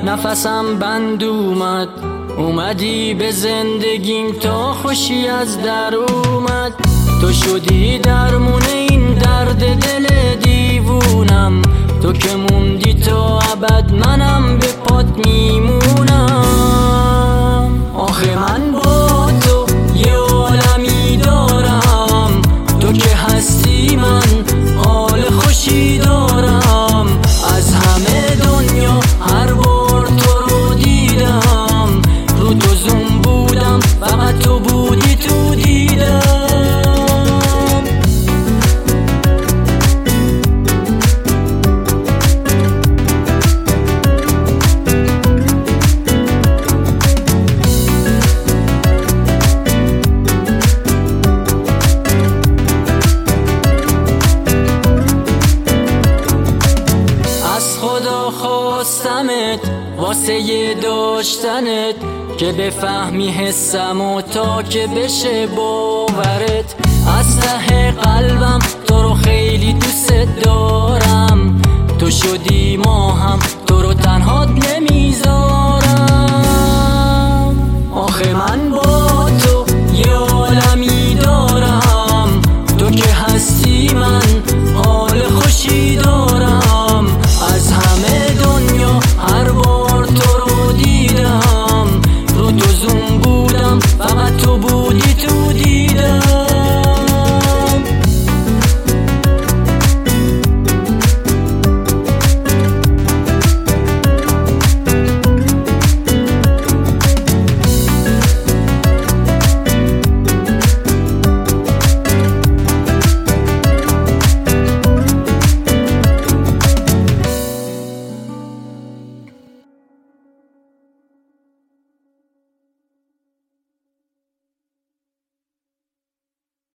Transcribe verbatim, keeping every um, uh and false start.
نفسم بند اومد، اومدی به زندگیم تا خوشی از در اومد. تو شدی درمون این درد دل دیوونم، تو که موندی تا ابد منم به پات میمونم. آخه من با تو یه عالمی دارم، تو که هستی من حال خوشی دارم. از همه دنیا هر بار تو رو دیدم، رو تو زوم بودم فقط تو بودی تو دیدم. خدا خواستمت واسه یه داشتنت، که بفهمی حسم و تا که بشه باورت. از ته قلبم تو رو خیلی دوست دارم، تو شدی ما هم تو رو تنهات نمیذارم.